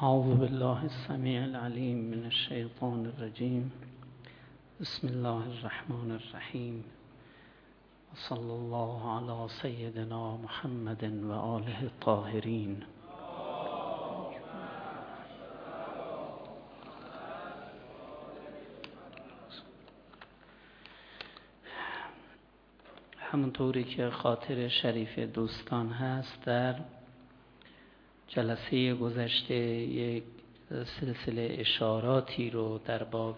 اعوذ بالله السمیع العلیم من الشیطان الرجیم. بسم الله الرحمن الرحیم. صلی الله علی سیدنا محمد و آله الطاهرین. همونطوری که خاطر شریف دوستان هست، در جلسه گذشته یک سلسله اشاراتی رو در باب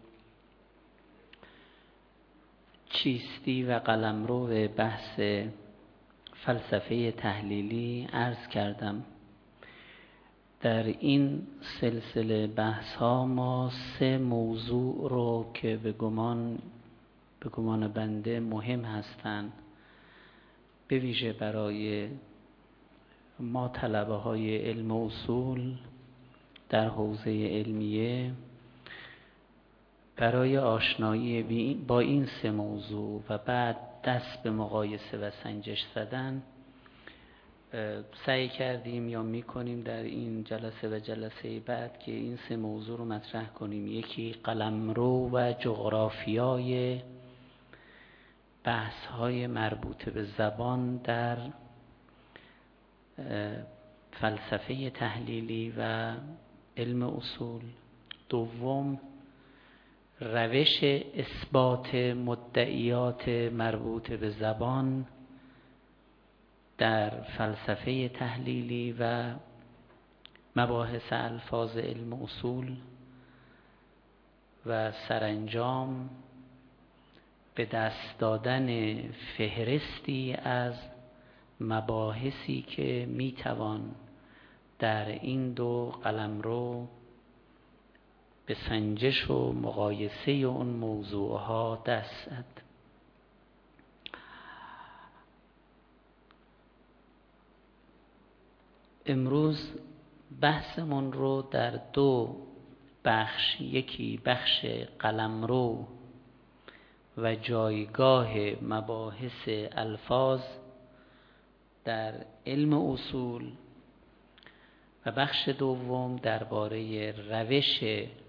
چیستی و قلمرو بحث فلسفه تحلیلی عرض کردم. در این سلسله بحث ها ما 3 موضوع رو که به گمان بنده مهم هستند، به ویژه برای ما طلبه های علم و اصول در حوزه علمیه، برای آشنایی با این 3 موضوع و بعد دست به مقایسه و سنجش زدن سعی کردیم یا میکنیم در این جلسه و جلسه بعد که این 3 موضوع رو مطرح کنیم. یکی قلمرو و جغرافیای بحث های مربوط به زبان در فلسفه تحلیلی و علم اصول. دوم، روش اثبات مدعیات مربوط به زبان در فلسفه تحلیلی و مباحث الفاظ علم اصول. و سرانجام به دست دادن فهرستی از مباحثی که میتوان در این 2 قلمرو به سنجش و مقایسه اون موضوعها دست زد. امروز بحثمون رو در 2 بخش، یکی بخش قلمرو و جایگاه مباحث الفاظ در علم اصول، و بخش دوم درباره روش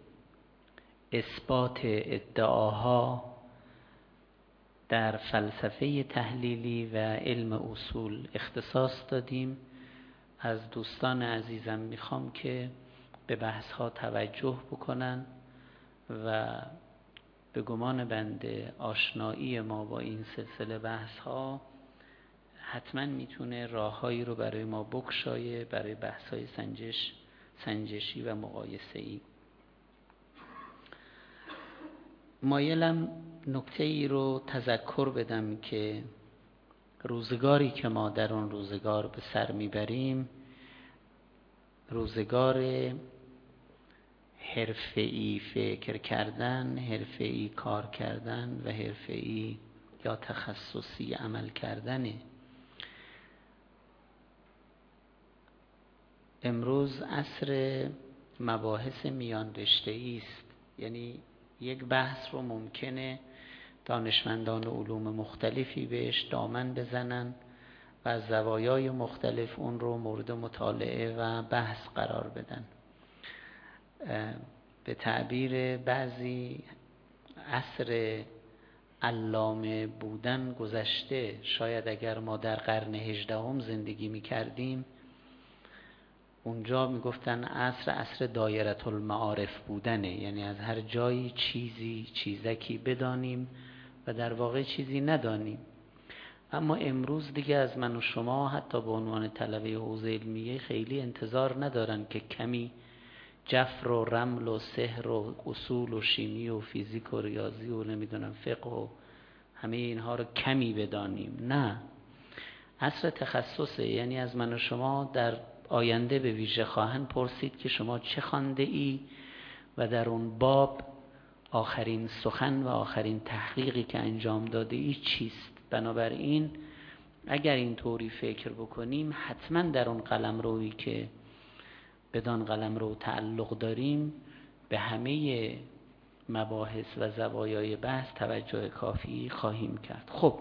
اثبات ادعاها در فلسفه تحلیلی و علم اصول اختصاص دادیم. از دوستان عزیزم میخوام که به بحث ها توجه بکنن و به گمان بنده آشنایی ما با این سلسله بحث ها حتما میتونه راههایی رو برای ما بگشایه برای بحث‌های سنجشی و مقایسه‌ای. مایلم نکته‌ای رو تذکر بدم که روزگاری که ما در اون روزگار به سر میبریم، روزگار حرفه‌ای فکر کردن، حرفه‌ای کار کردن و حرفه‌ای یا تخصصی عمل کردنه. امروز عصر مباحث میان رشته‌ای است. یعنی یک بحث رو ممکنه دانشمندان علوم مختلفی بهش دامن بزنن و از زوایای مختلف اون رو مورد مطالعه و بحث قرار بدن. به تعبیر بعضی عصر علامه بودن گذشته. شاید اگر ما در قرن 18 زندگی می کردیم، اونجا میگفتن عصر دایره المعارف بودنه، یعنی از هر جایی چیزکی بدانیم و در واقع چیزی ندانیم. اما امروز دیگه از من و شما حتی به عنوان طلبه حوزه علمیه خیلی انتظار ندارن که کمی جفر و رمل و سحر و اصول و شیمی و فیزیک و ریاضی و نمیدونم فقه و همه اینها رو کمی بدانیم. نه، عصر تخصصه. یعنی از من و شما در آینده به ویژه خواهند پرسید که شما چه خوانده ای و در اون باب آخرین سخن و آخرین تحقیقی که انجام داده ای چیست. بنابراین اگر این طوری فکر بکنیم، حتما در اون قلمرویی که بدان قلمرو تعلق داریم به همه مباحث و زوایای بحث توجه کافی خواهیم کرد. خب،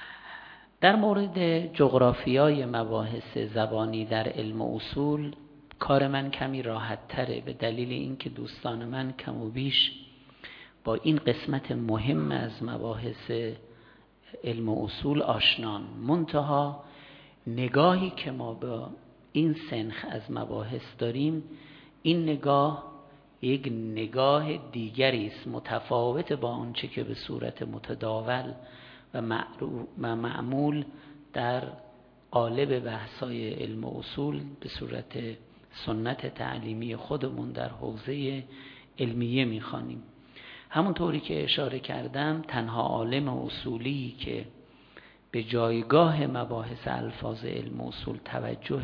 در مورد جغرافیای مباحث زبانی در علم اصول کار من کمی راحت تره به دلیل اینکه دوستان من کم و بیش با این قسمت مهم از مباحث علم و اصول آشنان. منتها نگاهی که ما با این سنخ از مباحث داریم، این نگاه یک نگاه دیگری است، متفاوت با آنچه که به صورت متداول و معمول در قالب بحث‌های علم و اصول به صورت سنت تعلیمی خودمون در حوزه علمیه می‌خوانیم. همونطوری که اشاره کردم، تنها عالم اصولی که به جایگاه مباحث الفاظ علم و اصول توجه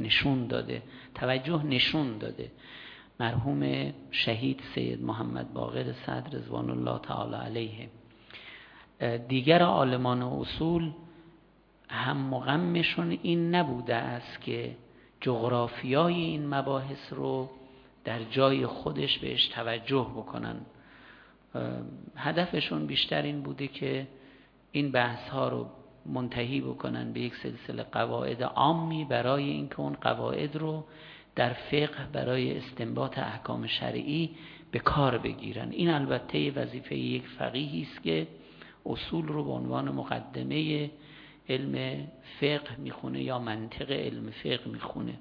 نشون داده مرحوم شهید سید محمد باقر صدر رضوان الله تعالی علیه. دیگر عالمان اصول هم و غمشون این نبوده است که جغرافیای این مباحث رو در جای خودش بهش توجه بکنن. هدفشون بیشتر این بوده که این بحث ها رو منتهی بکنن به یک سلسله قواعد عامی برای اینکه اون قواعد رو در فقه برای استنباط احکام شرعی به کار بگیرن. این البته وظیفه یک فقیهی است که اصول رو به عنوان مقدمه علم فقه میخونه یا منطق علم فقه میخونه.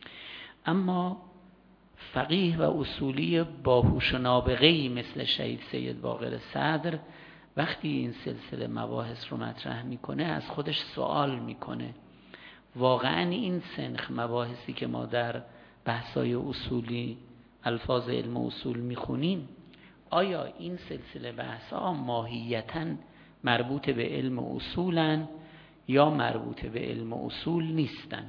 اما فقیه و اصولی باهوش و نابغه‌ای مثل شهید سید باقر صدر وقتی این سلسله مباحث رو مطرح میکنه از خودش سوال میکنه واقعا این سنخ مباحثی که ما در بحث‌های اصولی الفاظ علم و اصول میخونیم، آیا این سلسله بحث‌ها ماهیتاً مربوط به علم و اصولن یا مربوط به علم و اصول نیستن؟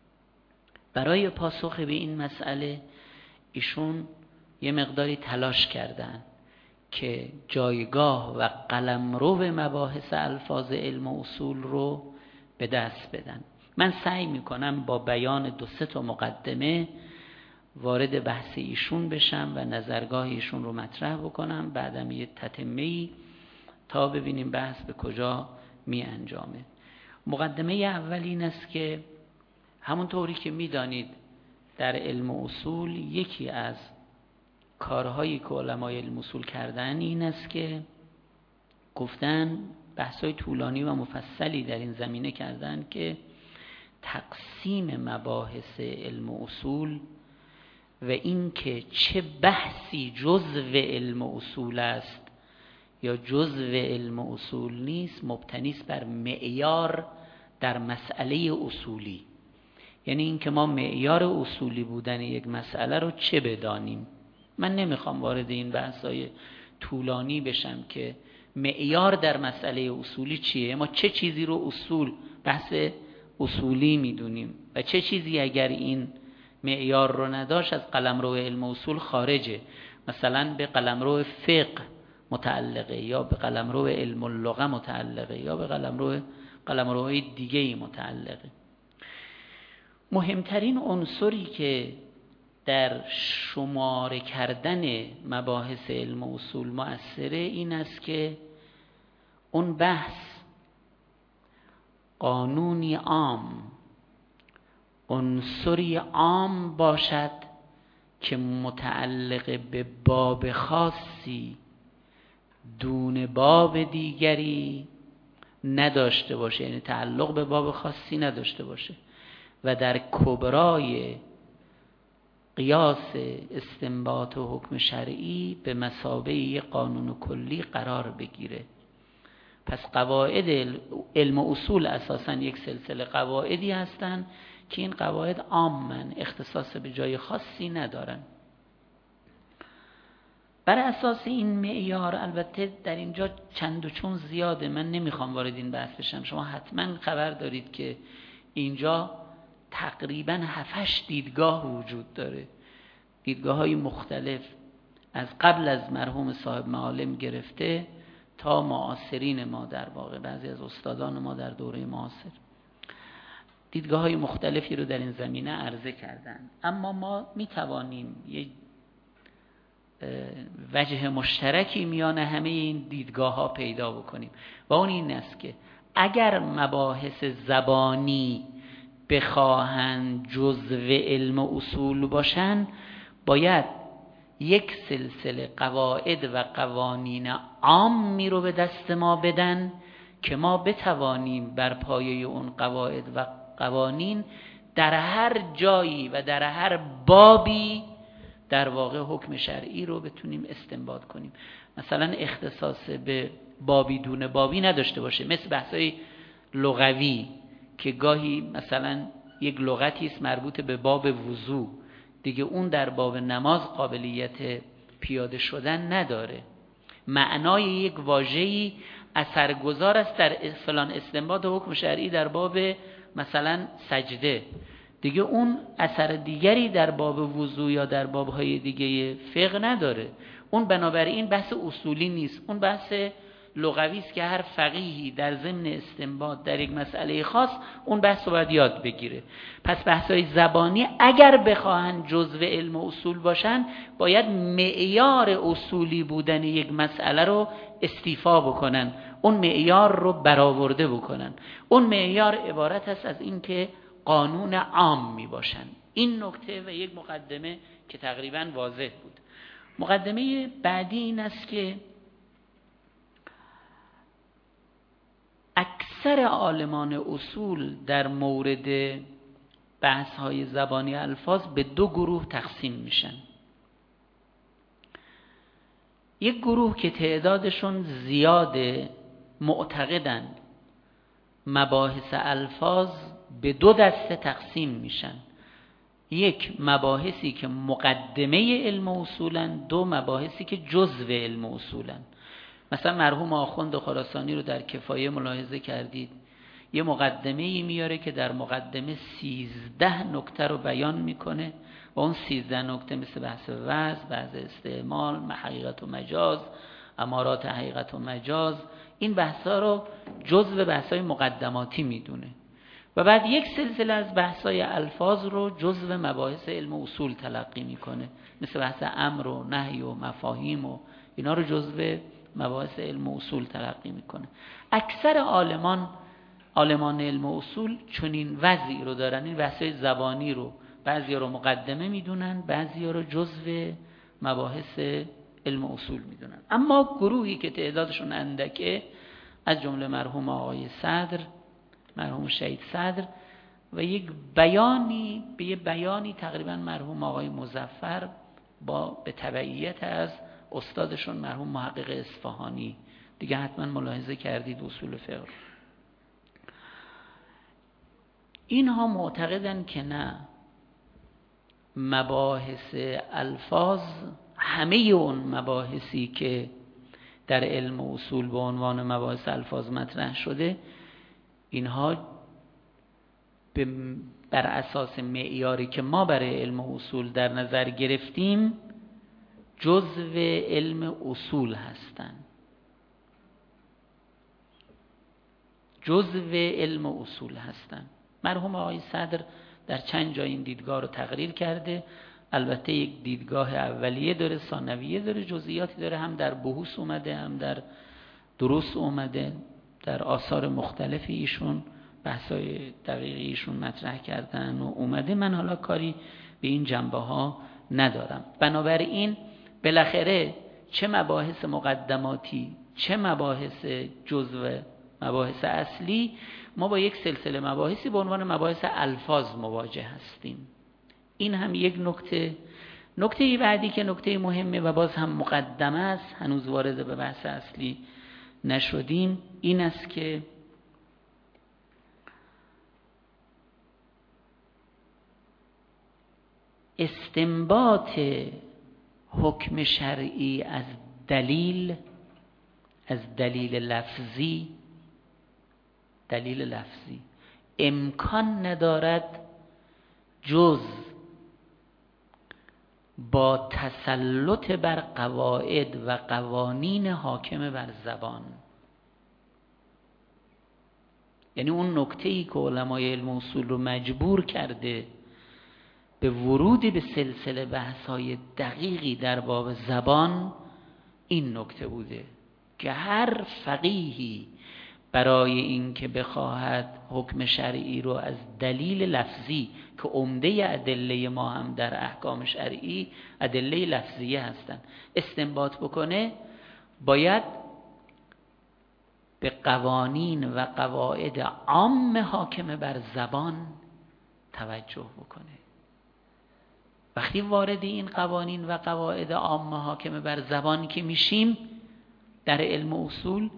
برای پاسخ به این مسئله ایشون یه مقداری تلاش کردن که جایگاه و قلمرو مباحث الفاظ علم و اصول رو به دست بدن. من سعی میکنم با بیان 2-3 مقدمه وارد بحث ایشون بشم و نظرگاه ایشون رو مطرح بکنم، بعدم یه تتمه‌ای تا ببینیم بحث به کجا می انجامه. مقدمه اول این است که همونطوری که میدانید در علم و اصول یکی از کارهایی که علمای علم اصول کردن این است که گفتن بحثای طولانی و مفصلی در این زمینه کردن که تقسیم مباحث علم و اصول و این که چه بحثی جزء علم و اصول است یا جزء علم و اصول نیست مبتنی است بر معیار در مسئله اصولی. یعنی این که ما معیار اصولی بودن یک مسئله رو چه بدانیم. من نمیخوام وارد این بحث‌های طولانی بشم که معیار در مسئله اصولی چیه، ما چه چیزی رو اصول بحث اصولی میدونیم و چه چیزی اگر این معیار رو نداشت از قلمرو علم و اصول خارجه، مثلا به قلمرو فقه متعلقه یا به قلمرو علم اللغه متعلقه یا به قلمروهای دیگه‌ای متعلقه. مهمترین عنصری که در شمار کردن مباحث علم و اصول مؤثره این است که اون بحث قانونی عام، عنصری عام باشد که متعلق به باب خاصی دون باب دیگری نداشته باشه، یعنی تعلق به باب خاصی نداشته باشه و در کبرای قیاس استنباط و حکم شرعی به مثابه یک قانون کلی قرار بگیره. پس قواعد علم و اصول اساساً یک سلسله قواعدی هستند که این قواعد عامن، اختصاص به جای خاصی ندارن. بر اساس این معیار، البته در اینجا چند و چون زیاده، من نمیخوام وارد این بحث بشم، شما حتما خبر دارید که اینجا تقریباً 7-8 دیدگاه وجود داره، دیدگاه‌های مختلف از قبل از مرحوم صاحب معالم گرفته تا معاصرین ما، در واقع بعضی از استادان ما در دوره معاصر دیدگاه‌های مختلفی رو در این زمینه عرضه کردن. اما ما میتوانیم یک وجه مشترکی میان همه این دیدگاه‌ها پیدا بکنیم و اون این است که اگر مباحث زبانی بخواهند جزو علم اصول باشن باید یک سلسله قواعد و قوانین عامی رو به دست ما بدن که ما بتوانیم بر پایه اون قواعد و قوانین در هر جایی و در هر بابی در واقع حکم شرعی رو بتونیم استنباط کنیم. مثلا اختصاص به بابی دون بابی نداشته باشه، مثل بحثای لغوی که گاهی مثلا یک لغتی است مربوط به باب وضو، دیگه اون در باب نماز قابلیت پیاده شدن نداره. معنای یک واژه‌ای اثرگذار است در فلان استنباط حکم شرعی در باب مثلا سجده، دیگه اون اثر دیگری در باب وضو یا در بابهای دیگه فقه نداره. اون بنابراین بحث اصولی نیست، اون بحث لغوی است که هر فقیهی در ضمن استنباط در یک مسئله خاص اون بحث رو باید یاد بگیره. پس بحث‌های زبانی اگر بخواهن جزو علم اصول باشن باید معیار اصولی بودن یک مسئله رو استیفا بکنن، اون معیار رو برآورده بکنن. اون معیار عبارت است از این که قانون عام می باشن. این نکته و یک مقدمه که تقریبا واضح بود. مقدمه بعدی این است که اکثر عالمان اصول در مورد بحث‌های زبانی الفاظ به دو گروه تقسیم میشن. یک گروه که تعدادشون زیاده معتقدن مباحث الفاظ به دو دسته تقسیم میشن، یک مباحثی که مقدمه علم اصولن، دو مباحثی که جزو علم اصولن. مثلا مرحوم آخوند خراسانی رو در کفایه ملاحظه کردید، یه مقدمه‌ای میاره که در مقدمه 13 نکته رو بیان میکنه و اون 13 نکته مثل بحث وضع، بحث استعمال، حقیقت و مجاز، امارات حقیقت و مجاز، این بحثا رو جزو بحثای مقدماتی میدونه و بعد یک سلسله از بحثای الفاظ رو جزو مباحث علم اصول تلقی میکنه، مثل بحث امر و نهی و مفاهیم و اینا رو جزو مباحث علم اصول تلقی میکنه. اکثر عالمان علم اصول چنین وضعی رو دارن، این بحثای زبانی رو بعضیا رو مقدمه میدونن، بعضیا رو جزو مباحث علم اصول میدونن. اما گروهی که تعدادشون اندکه از جمله مرحوم آقای صدر، مرحوم شهید صدر و یک بیانی به یه بیانی تقریبا مرحوم آقای مظفر به تبعیت از استادشون مرحوم محقق اصفهانی، دیگه حتما ملاحظه کردید اصول فقه، اینها معتقدن که نه، مباحث الفاظ، همه اون مباحثی که در علم اصول به عنوان مباحث الفاظ مطرح شده، اینها بر اساس معیاری که ما برای علم اصول در نظر گرفتیم جزو علم اصول هستند، جزو علم اصول هستند. مرحوم آقای صدر در چند جای این دیدگاه رو تقریر کرده، البته یک دیدگاه اولیه داره، ثانویه داره، جزئیاتی داره، هم در بحوث اومده هم در دروس اومده، در آثار مختلفی ایشون بحثای دقیقی ایشون مطرح کردن و اومده. من حالا کاری به این جنبه ها ندارم. بنابراین بالاخره چه مباحث مقدماتی چه مباحث جزو مباحث اصلی، ما با یک سلسله مباحثی به عنوان مباحث الفاظ مواجه هستیم. این هم یک نکته. نکته بعدی که نکته مهمه و باز هم مقدمه است، هنوز وارد به بحث اصلی نشدیم، این است که استنباط حکم شرعی از دلیل لفظی امکان ندارد جز با تسلط بر قواعد و قوانین حاکم بر زبان. یعنی اون نکته‌ای که علمای علم اصول رو مجبور کرده به ورود به سلسله بحث‌های دقیقی در باب زبان این نکته بوده که هر فقیهی برای این که بخواهد حکم شرعی رو از دلیل لفظی که عمده ادله ما هم در احکام شرعی ادله لفظیه هستن استنباط بکنه، باید به قوانین و قواعد عام حاکم بر زبان توجه بکنه. وقتی وارد این قوانین و قواعد عام حاکم بر زبان که میشیم در علم اصول،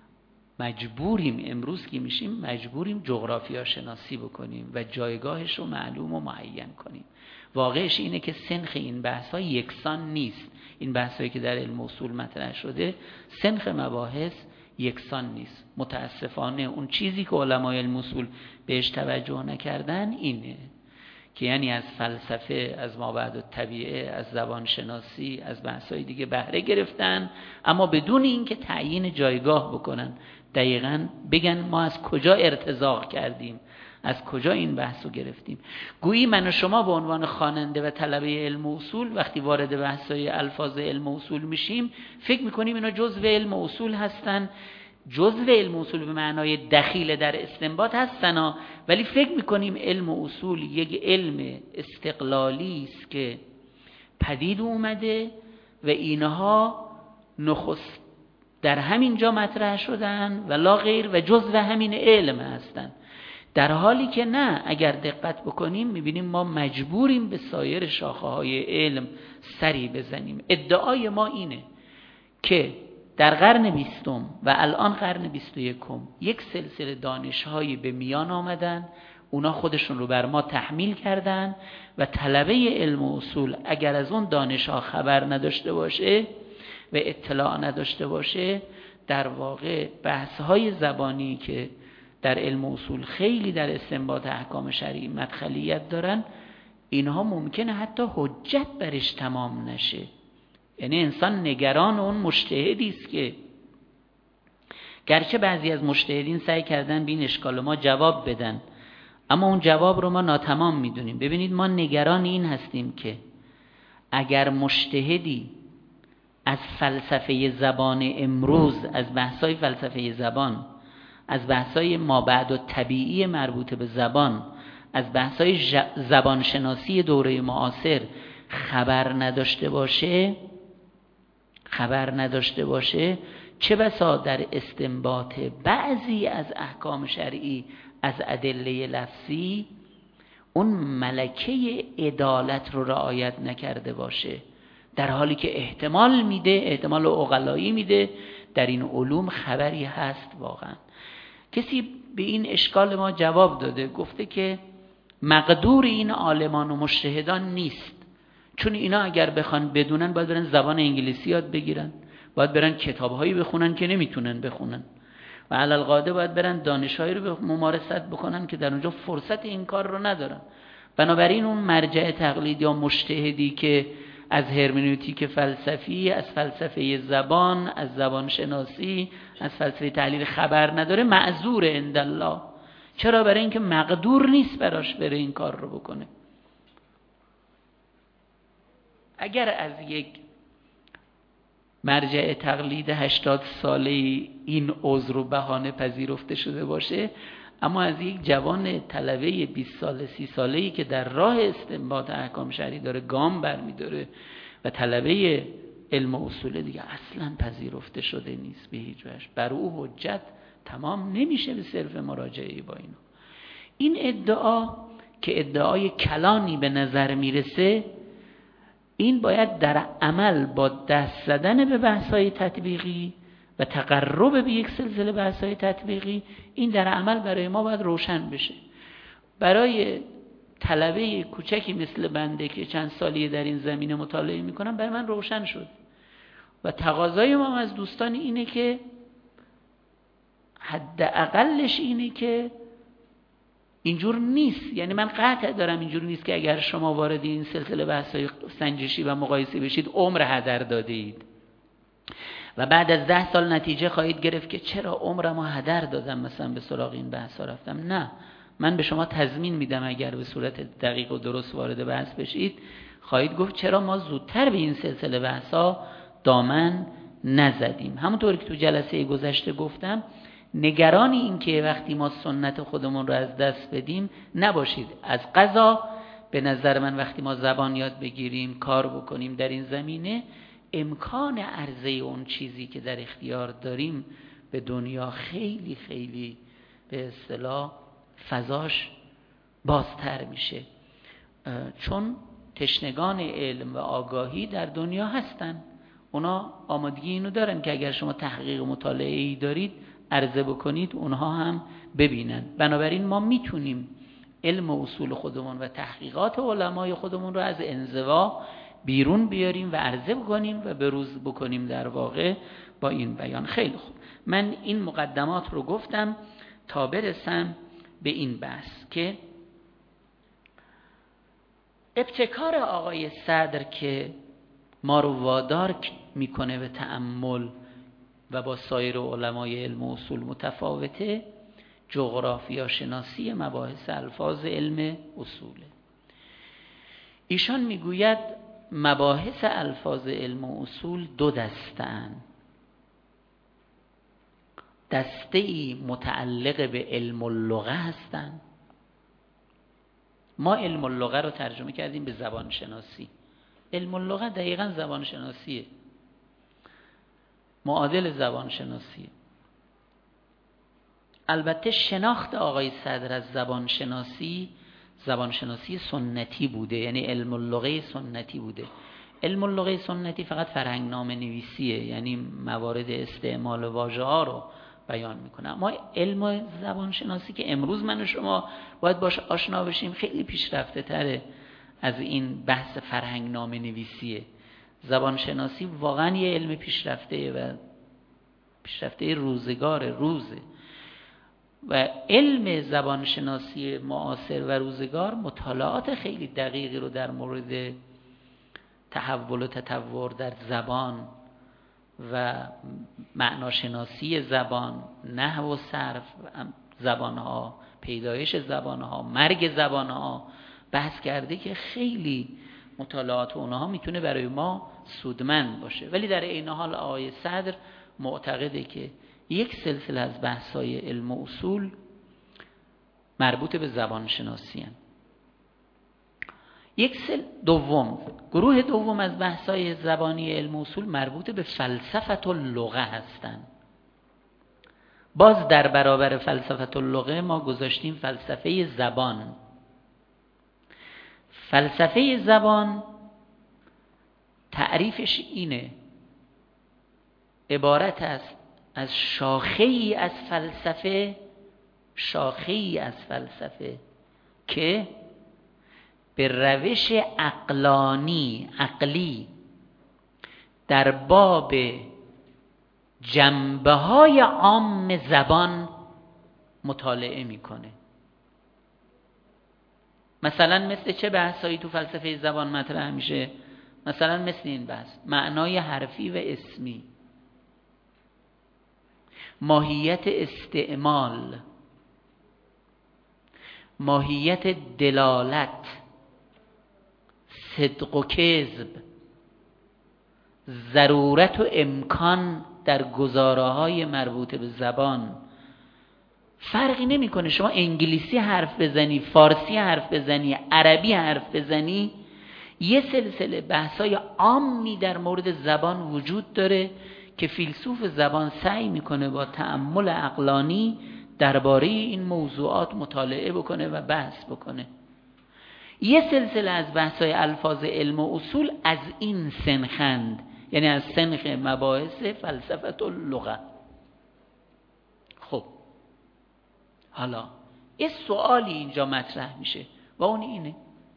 مجبوریم امروز که میشیم مجبوریم جغرافیا شناسی بکنیم و جایگاهش رو معلوم و معین کنیم. واقعش اینه که سنخ این بحث ها یکسان نیست. این بحث هایی که در علم اصول مطرح شده سنخ مباحث یکسان نیست. متاسفانه اون چیزی که علمای علم اصول بهش توجه نکردن اینه که یعنی از فلسفه، از مابعد الطبیعه، از زبان شناسی، از بحث‌های دیگه بهره گرفتن، اما بدون اینکه تعیین جایگاه بکنن، دقیقاً بگن ما از کجا ارتزاق کردیم، از کجا این بحث رو گرفتیم. گویی من و شما به عنوان خواننده و طلبه علم اصول وقتی وارد بحث‌های الفاظ علم اصول میشیم فکر میکنیم اینا جزء علم اصول هستن، جزء علم اصول به معنای دخیل در استنباط هستن، ولی فکر میکنیم علم اصول یک علم استقلالی است که پدید اومده و اینها نخست در همین جا مطرح شدن و لا غیر و جزء همین علم هستن، در حالی که نه، اگر دقت بکنیم میبینیم ما مجبوریم به سایر شاخه‌های علم سری بزنیم. ادعای ما اینه که در قرن 20 و الان قرن 21 یک سلسله دانش‌هایی به میان آمدن، اونا خودشون رو بر ما تحمیل کردن و طلبه علم و اصول اگر از اون دانش‌ها خبر نداشته باشه و اطلاع نداشته باشه، در واقع بحث‌های زبانی که در علم و اصول خیلی در استنباط احکام شرعی مدخلیت دارن، اینها ممکنه حتی حجت برش تمام نشه. یعنی انسان نگران اون مجتهدی است که گرچه بعضی از مجتهدین سعی کردن به این اشکال ما جواب بدن، اما اون جواب رو ما ناتمام میدونیم. ببینید ما نگران این هستیم که اگر مجتهدی از فلسفه زبان امروز، از بحث‌های فلسفه زبان، از بحث‌های مابعد الطبیعی مربوط به زبان، از بحث‌های زبان شناسی دوره معاصر خبر نداشته باشه، چه بسا در استنباط بعضی از احکام شرعی از ادله لفظی اون ملکه عدالت رو رعایت نکرده باشه، در حالی که احتمال عقلایی میده در این علوم خبری هست. واقعا کسی به این اشکال ما جواب داده، گفته که مقدور این عالمان و مجتهدان نیست، چون اینا اگر بخوان بدونن باید برن زبان انگلیسی یاد بگیرن، باید برن کتابهایی بخونن که نمیتونن بخونن و علی القاعده باید برن دانشهایی رو ممارست بکنن که در اونجا فرصت این کار رو ندارن. بنابراین اون مرجع تقلیدی یا مجتهدی که از هرمنوتیک فلسفی، از فلسفه زبان، از زبان شناسی، از فلسفه تحلیل خبر نداره، معذور عند الله. چرا؟ برای اینکه مقدور نیست براش بره این کار رو بکنه. اگر از یک مرجع تقلید 80 ساله این عذر و بهانه پذیرفته شده باشه، اما از یک جوان طلبه 20 ساله 30 ساله‌ای که در راه استنباط احکام شرعی داره گام برمی‌داره و طلبه علم و اصول دیگه اصلا پذیرفته شده نیست به هیچ وجه، بر او حجت تمام نمیشه به صرف مراجعه با اینا. این ادعا که ادعای کلانی به نظر میرسه، این باید در عمل با دست زدن به بحث‌های تطبیقی و تقرب به یک سلسله بحث‌های تطبیقی، این در عمل برای ما باید روشن بشه. برای طلبه کوچکی مثل بنده که چند سالیه در این زمینه مطالعه میکنم، برای من روشن شد و تقاضای ما از دوستان اینه که حداقلش اینه که اینجور نیست. یعنی من قطع دارم اینجور نیست که اگر شما وارد این سلسله بحث‌های سنجشی و مقایسه بشید عمر هدر دادید و بعد از 10 سال نتیجه خواهید گرفت که چرا عمرمو هدر دادم مثلا به سراغ این بحثا رفتم. نه، من به شما تضمین میدم اگر به صورت دقیق و درست وارد بحث بشید خواهید گفت چرا ما زودتر به این سلسله بحثا دامن نزدیم. همونطور که تو جلسه گذشته گفتم، نگران این که وقتی ما سنت خودمون رو از دست بدیم نباشید. از قضا به نظر من وقتی ما زبان یاد بگیریم، کار بکنیم در این زمینه، امکان عرضه اون چیزی که در اختیار داریم به دنیا خیلی خیلی به اصطلاح فضاش بازتر میشه، چون تشنگان علم و آگاهی در دنیا هستن. اونا آمادگی اینو دارن که اگر شما تحقیق و مطالعه ای دارید عرضه بکنید، اونها هم ببینن. بنابراین ما میتونیم علم و اصول خودمون و تحقیقات علمای خودمون رو از انزوا بیرون بیاریم و عرضه بکنیم و بروز بکنیم در واقع با این بیان. خیلی خوب، من این مقدمات رو گفتم تا برسم به این بحث که ابتکار آقای صدر که ما رو وادار میکنه به تأمل و با سایر علمای علم و اصول متفاوته، جغرافیا شناسی مباحث الفاظ علم اصوله. ایشان میگوید مباحث الفاظ علم و اصول دو دسته‌اند. دسته‌ای متعلق به علم اللغه هستند. ما علم اللغه رو ترجمه کردیم به زبان شناسی. علم اللغه دقیقاً زبان شناسیه، معادل زبان شناسیه. البته شناخت آقای صدر از زبان شناسی سنتی بوده، یعنی علم اللغه سنتی بوده. علم اللغه سنتی فقط فرهنگنامه نویسیه، یعنی موارد استعمال واژه ها رو بیان میکنه. اما علم زبان شناسی که امروز من و شما باید باش آشنا بشیم خیلی پیشرفته تره از این بحث فرهنگنامه نویسیه. زبان شناسی واقعا یه علم پیشرفته و پیشرفته روزه و علم زبان شناسی معاصر و روزگار مطالعات خیلی دقیقی رو در مورد تحول و تطور در زبان و معناشناسی زبان، نحو و صرف زبانها، پیدایش زبانها، مرگ زبانها بحث کرده که خیلی مطالعات اونها میتونه برای ما سودمند باشه. ولی در این حال آقای صدر معتقده که یک سلسله از بحث‌های علم و اصول مربوط به زبان شناسی هستند. گروه دوم از بحث‌های زبانی علم و اصول مربوط به فلسفه اللغه هستند. باز در برابر فلسفه اللغه ما گذاشتیم فلسفه زبان. فلسفه زبان تعریفش اینه، عبارت است از شاخه‌ای از فلسفه که به روش عقلی در باب جنبه‌های عام زبان مطالعه میکنه. مثلا مثل چه بحثایی تو فلسفه زبان مطرح میشه؟ مثلا مثل این بحث معنای حرفی و اسمی، ماهیت استعمال، ماهیت دلالت، صدق و کذب، ضرورت و امکان در گزاره‌های مربوط به زبان. فرقی نمی‌کنه شما انگلیسی حرف بزنی، فارسی حرف بزنی، عربی حرف بزنی، یه سلسله بحث‌های عامی در مورد زبان وجود داره که فیلسوف زبان سعی میکنه با تأمل عقلانی درباره این موضوعات مطالعه بکنه و بحث بکنه. یه سلسله از بحث‌های الفاظ علم و اصول از این سنخند، یعنی از سنخ مباحث فلسفه اللغه. خب حالا یه سوالی اینجا مطرح میشه و اون اینه،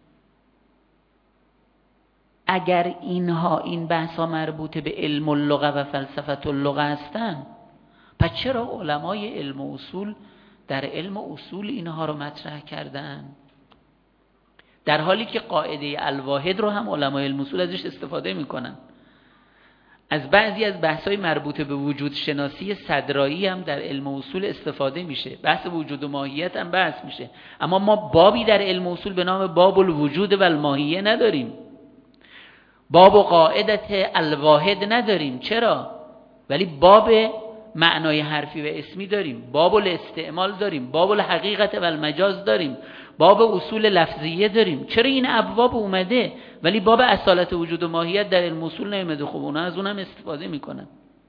اگر این بحث‌ها مربوط به علم اللغه و فلسفه اللغه هستن، پس چرا علمای علم و اصول در علم و اصول اینها رو مطرح کردن؟ در حالی که قاعده الواحد رو هم علمای علم و اصول ازش استفاده میکنن. از بعضی از بحث‌های مربوط به وجود شناسی صدرایی هم در علم و اصول استفاده میشه. بحث وجود و ماهیت هم بحث میشه. اما ما بابی در علم و اصول به نام باب الوجود و الماهیه نداریم. باب و قاعدت الواحد نداریم. چرا؟ ولی باب معنای حرفی و اسمی داریم، باب الاستعمال داریم، باب الحقیقت و المجاز داریم، باب اصول لفظیه داریم. چرا این ابواب اومده ولی باب اصالت وجود و ماهیت در علم اصول نیومده؟ خب اونا از اونم استفاده میکنن.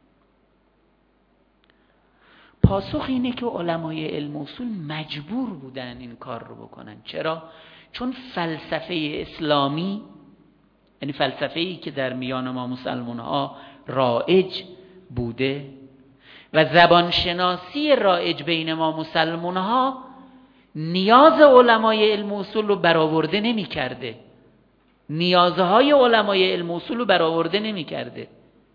پاسخ اینه که علمای علم اصول مجبور بودن این کار رو بکنن. چرا؟ چون فلسفه اسلامی، یعنی فلسفه‌ای که در میان ما مسلمان ها رایج بوده و زبانشناسی رایج بین ما مسلمان ها، نیاز علمای علم اصول رو برآورده نمی کرده، نیازهای علمای علم اصول رو برآورده نمی کرده.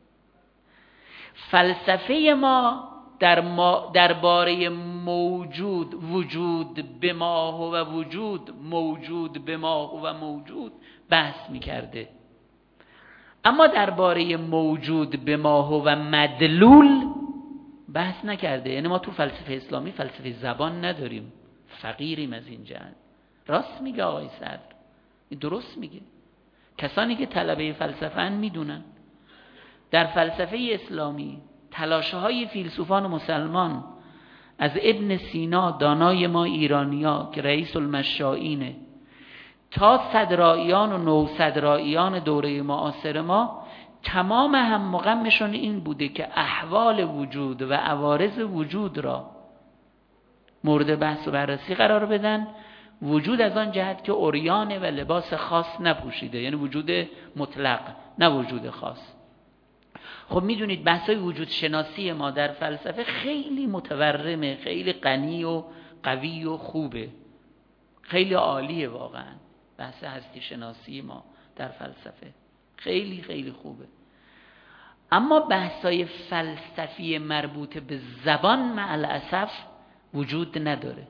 فلسفه ما درباره موجود، وجود به ما و وجود، موجود به ما و موجود بحث می کرده، اما درباره موجود به ما و مدلول بحث نکرده. یعنی ما تو فلسفه اسلامی فلسفه زبان نداریم، فقیریم از این جهت. راست میگه آقای صدر، درست میگه. کسانی که طلبه فلسفه‌اند میدونن در فلسفه اسلامی تلاش‌های فیلسوفان مسلمان از ابن سینا دانای ما ایرانیا که رئیس المشائینه تا صدراییان و نوصدراییان دوره معاصر ما، تمام هم مغمشون این بوده که احوال وجود و عوارض وجود را مورد بحث و بررسی قرار بدن. وجود از آن جهت که عریانه و لباس خاص نپوشیده، یعنی وجود مطلق نه وجود خاص. خب میدونید بحثای وجود شناسی ما در فلسفه خیلی متورمه، خیلی غنی و قوی و خوبه، خیلی عالیه واقعا. بحث هستی شناسی ما در فلسفه خیلی خیلی خوبه، اما بحثای فلسفی مربوط به زبان مع الاسف وجود نداره.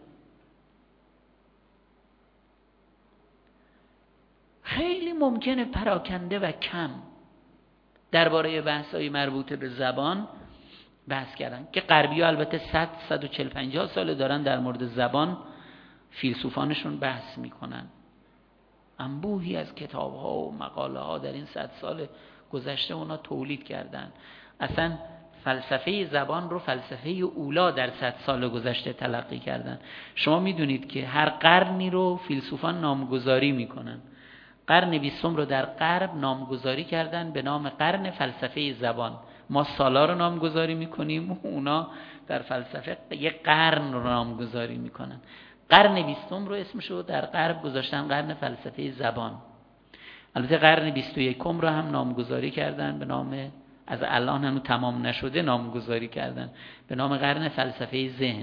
خیلی ممکنه پراکنده و کم درباره بحثای مربوط به زبان بحث کردن که غربی‌ها البته 140-150 سال دارن در مورد زبان فیلسوفانشون بحث میکنن. انبوهی از کتاب‌ها و مقاله‌ها در این 100 سال گذشته اونا تولید کردن. اصلا فلسفه زبان رو فلسفه اولا در 100 سال گذشته تلقی کردن. شما میدونید که هر قرنی رو فیلسوفان نامگذاری میکنن. قرن 20 رو در غرب نامگذاری کردن به نام قرن فلسفه زبان. ما سالا رو نامگذاری میکنیم، اونا در فلسفه یک قرن رو نامگذاری میکنن. قرن 20 رو اسمشو در غرب گذاشتن قرن فلسفه زبان. البته قرن 21 رو هم نامگذاری کردن به نام، از الان هنوز تمام نشده نامگذاری کردن به نام قرن فلسفه ذهن.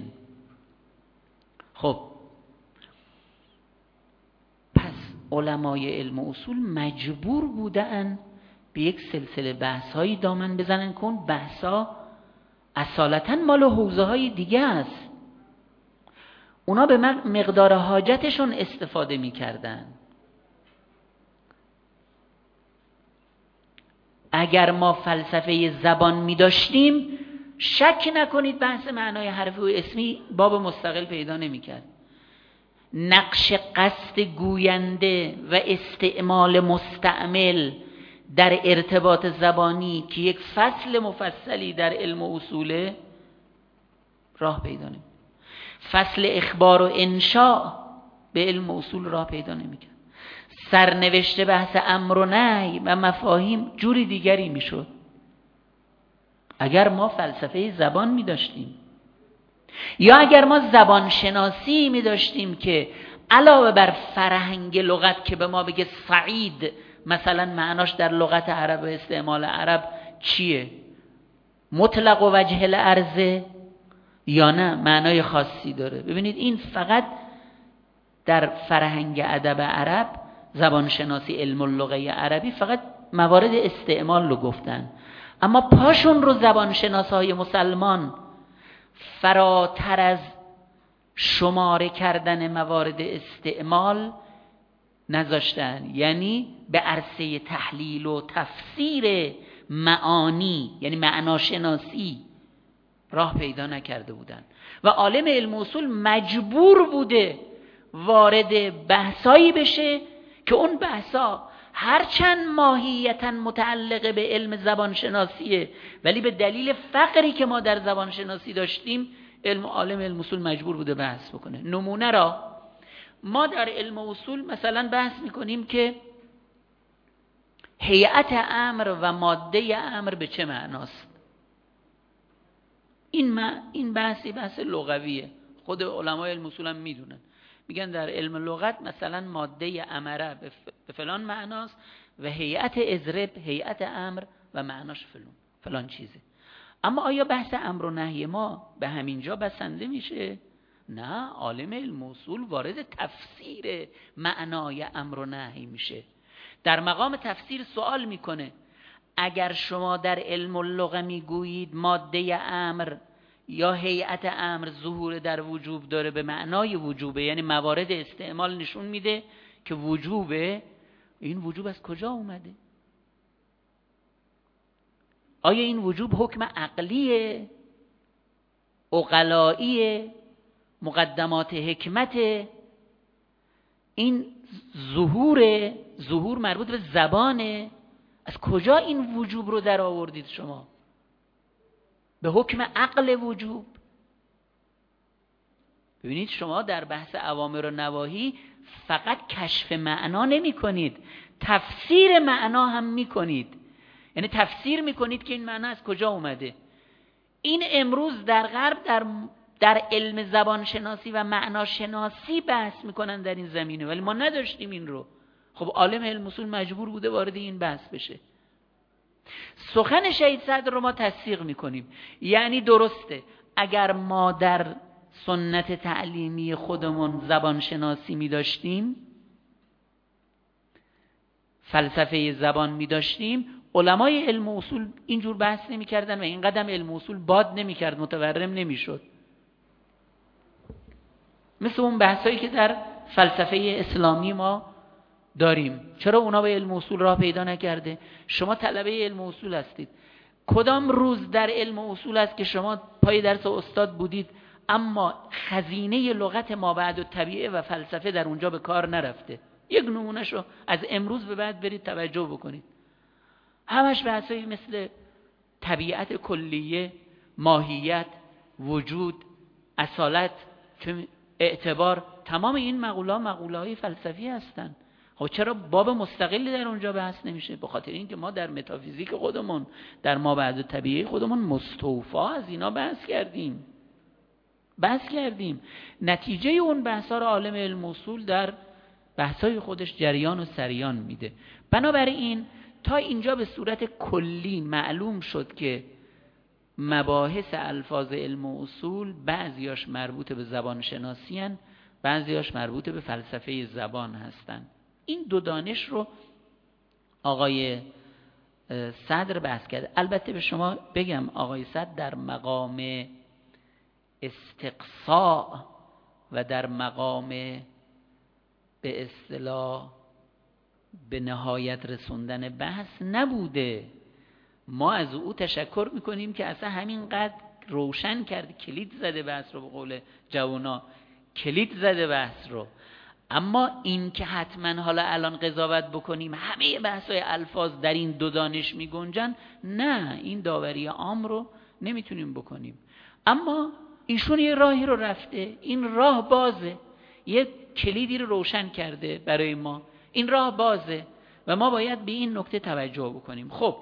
خب پس علمای علم اصول مجبور بودن به یک سلسله بحث‌هایی دامن بزنن که اون بحث‌ها اصالتاً مال حوزه‌های دیگه است. اونا به مقدار حاجتشون استفاده می‌کردن. اگر ما فلسفه زبان می‌داشتیم شک نکنید بحث معنای حرفی و اسمی باب مستقل پیدا نمی‌کرد. نقش قصد گوینده و استعمال مستعمل در ارتباط زبانی که یک فصل مفصلی در علم اصوله راه پیدا نمی‌کرد. فصل اخبار و انشاء به علم اصول راه پیدا نمی‌کرد. سرنوشت بحث امر و نهی و مفاهیم جوری دیگری میشد اگر ما فلسفه زبان می داشتیم، یا اگر ما زبان شناسی می داشتیم که علاوه بر فرهنگ لغت که به ما بگه سعید مثلا معناش در لغت عرب و استعمال عرب چیه، مطلق و وجه الارض یا نه معنای خاصی داره. ببینید این فقط در فرهنگ ادب عرب، زبان شناسی علم اللغه عربی فقط موارد استعمال رو گفتن، اما پاشون رو زبان شناسای مسلمان فراتر از شماره کردن موارد استعمال نذاشتن، یعنی به عرصه تحلیل و تفسیر معانی یعنی معناشناسی راه پیدا نکرده بودن و عالم علم اصول مجبور بوده وارد بحثایی بشه که اون بحثا هرچند ماهیتا متعلق به علم زبانشناسیه، ولی به دلیل فقری که ما در زبانشناسی داشتیم عالم علم اصول مجبور بوده بحث بکنه. نمونه را ما در علم اصول مثلا بحث میکنیم که هیئت امر و ماده امر به چه معناست. این بحثی بحث لغویه، خود علمای علم اصول هم میدونن، میگن در علم لغت مثلا ماده امره به فلان معناست و هیئت اضرب هیئت امر و معناش فلان چیزه. اما آیا بحث امر و نهی ما به همینجا بسنده میشه؟ نه، عالم علم اصول وارد تفسیر معنای امر و نهی میشه. در مقام تفسیر سوال میکنه اگر شما در علم اللغه میگویید ماده امر یا هیئت امر ظهور در وجوب داره به معنای وجوبه، یعنی موارد استعمال نشون میده که وجوبه، این وجوب از کجا اومده؟ آیا این وجوب حکم عقلیه، عقلاییه، مقدمات حکمته؟ این ظهور مربوط به زبانه؟ از کجا این وجوب رو در آوردید شما؟ به حکم عقل وجوب. ببینید شما در بحث اوامر و نواهی فقط کشف معنا نمی کنید، تفسیر معنا هم می کنید. یعنی تفسیر می کنید که این معنا از کجا اومده. این امروز در غرب در علم زبان شناسی و معنا شناسی بحث میکنن در این زمینه، ولی ما نداشتیم این رو. خب عالم علم اصول مجبور بوده وارد این بحث بشه. سخن شهید صدر رو ما تصدیق میکنیم. یعنی درسته اگر ما در سنت تعلیمی خودمون زبان شناسی میداشتیم، فلسفه زبان میداشتیم، علمای علم اصول اینجور بحث نمیکردن و این قدم علم اصول باد نمیکرد، متورم نمیشد. مثل اون بحثایی که در فلسفه اسلامی ما داریم، چرا اونا به علم اصول راه پیدا نکرده؟ شما طلبه علم اصول هستید، کدام روز در علم اصول است که شما پای درس استاد بودید اما خزینه لغت مابعد الطبیعه و فلسفه در اونجا به کار نرفته؟ یک نمونهشو از امروز به بعد برید توجه بکنید. همش بحثایی مثل طبیعت کلیه، ماهیت، وجود، اصالت، اعتبار، تمام این مقوله‌های فلسفی هستن. خب چرا باب مستقلی در اونجا بحث نمیشه؟ به خاطر اینکه ما در متافیزیک خودمون، در مابعد الطبیعه خودمون مستوفا از اینا بحث کردیم. نتیجه اون بحثا رو عالم علم اصول در بحثای خودش جریان و سریان میده. بنابراین تا اینجا به صورت کلی معلوم شد که مباحث الفاظ علم و اصول بعضیاش مربوط به زبان شناسی هستند، بعضیاش مربوط به فلسفه زبان هستند. این دو دانش رو آقای صدر بحث کرده. البته به شما بگم آقای صدر در مقام استقصاء و در مقام به اصطلاح به نهایت رسوندن بحث نبوده. ما از او تشکر میکنیم که اصلا همینقدر روشن کرد، کلید زده بحث رو، به قول جوانا کلید زده بحث رو. اما این که حتما حالا الان قضاوت بکنیم همه بحث‌های الفاظ در این دو دانش میگنجن، نه، این داوری عام رو نمیتونیم بکنیم. اما ایشون یه راهی رو رفته، این راه بازه، یه کلیدی رو روشن کرده برای ما، این راه بازه و ما باید به این نکته توجه بکنیم. خب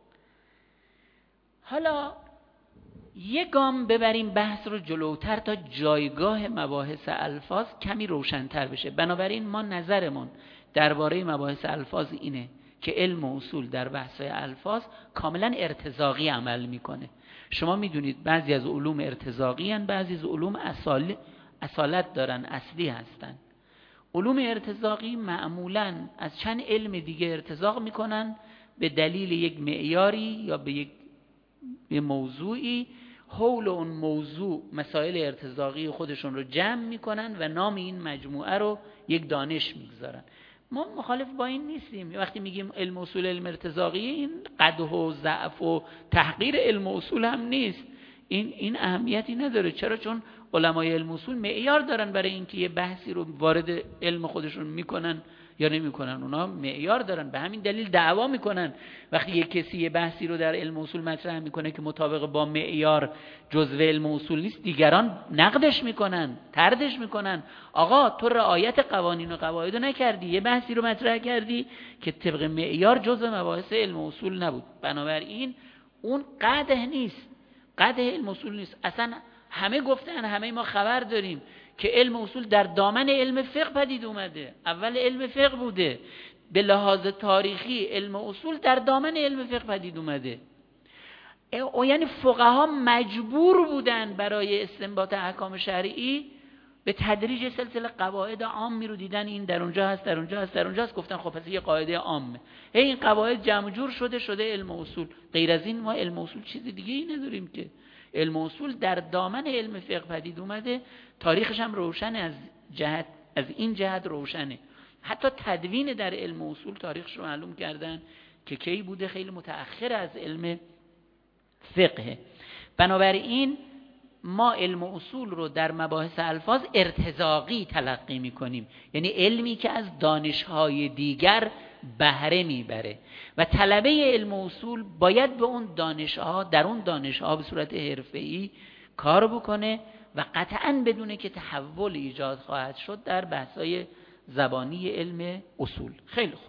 حالا یه گام ببریم بحث رو جلوتر تا جایگاه مباحث الفاظ کمی روشن‌تر بشه. بنابراین ما نظرمون درباره مباحث الفاظ اینه که علم و اصول در بحث الفاظ کاملا ارتزاقی عمل میکنه. شما میدونید بعضی از علوم ارتزاقی هستند، بعضی از علوم اصالت دارن، اصلی هستن. علوم ارتزاقی معمولاً از چند علم دیگه ارتزاق میکنن به دلیل یک معیاری یا به یک موضوعی، حول اون موضوع مسائل ارتزاقی خودشون رو جمع میکنن و نام این مجموعه رو یک دانش میگذارن. ما مخالف با این نیستیم. وقتی میگیم علم اصول علم ارتزاقی، این قدح و ضعف و تحقیر علم اصول هم نیست، این اهمیتی نداره. چرا؟ چون علمای علم اصول معیار دارن برای اینکه یه بحثی رو وارد علم خودشون میکنن یا نمیکنن؟ اونا معیار دارن، به همین دلیل دعوا میکنن وقتی یک کسی یه بحثی رو در علم اصول مطرح میکنه که مطابق با معیار جزو علم اصول نیست، دیگران نقدش میکنن، طردش میکنن. آقا تو رعایت قوانین و قواعد رو نکردی، یه بحثی رو مطرح کردی که طبق معیار جزو مباحث علم اصول نبود. بنابراین اون قدح نیست، قدح علم اصول نیست. اصلا همه گفتن، همه ما خبر داریم که علم اصول در دامن علم فقه پدید اومده. اول علم فقه بوده، به لحاظ تاریخی علم اصول در دامن علم فقه پدید اومده. یعنی فقها مجبور بودن برای استنباط احکام شرعی به تدریج سلسله قواعد عامی رو دیدن، این در اونجا هست، در اونجا هست، در اونجا هست، گفتن خب پس یه قاعده عامه. این قواعد جمع جور شده علم اصول. غیر از این ما علم اصول چیز دیگه ای نداریم که. علم اصول در دامن علم فقه پدید اومده، تاریخش هم روشن، از این جهت روشنه. حتی تدوین در علم اصول تاریخش رو معلوم کردن که کی بوده، خیلی متأخر از علم فقه. بنابراین ما علم اصول رو در مباحث الفاظ ارتزاقی تلقی میکنیم، یعنی علمی که از دانشهای دیگر بهره میبره و طلبه علم اصول باید به اون دانشها، در اون دانشها به صورت حرفه‌ای کار بکنه و قطعاً بدونه که تحول ایجاد خواهد شد در بحث‌های زبانی علم اصول. خیلی خوب.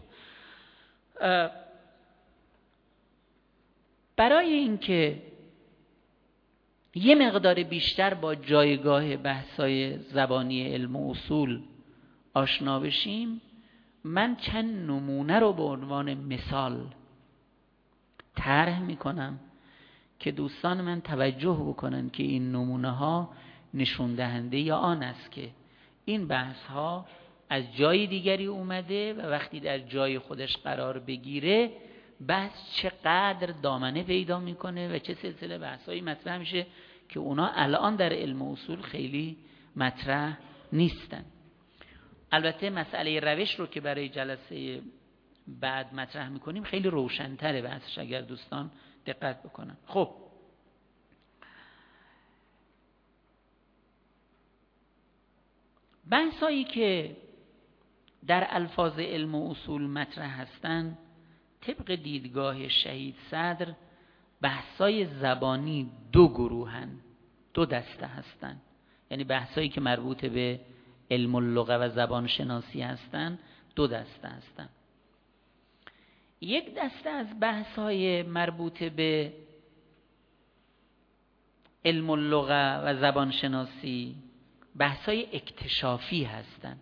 برای اینکه یه مقدار بیشتر با جایگاه بحث‌های زبانی علم اصول آشنا بشیم، من چند نمونه رو به عنوان مثال طرح میکنم که دوستان من توجه بکنن که این نمونه ها نشون دهنده یا آن است که این بحث ها از جای دیگری اومده و وقتی در جای خودش قرار بگیره بحث چقدر دامنه پیدا میکنه و چه سلسله بحث هایی مطرح میشه که اونا الان در علم اصول خیلی مطرح نیستن. البته مسئله روش رو که برای جلسه بعد مطرح میکنیم خیلی روشن‌تره بحثش، اگر دوستان دقت بکنن. خب بحثایی که در الفاظ علم و اصول مطرح هستن طبق دیدگاه شهید صدر بحثای زبانی دو گروهن، دو دسته هستن. یعنی بحثایی که مربوط به علم اللغه و زبان شناسی هستن دو دسته هستن. یک دسته از بحث‌های مربوط به علم اللغه و زبان شناسی بحث‌های اکتشافی هستن.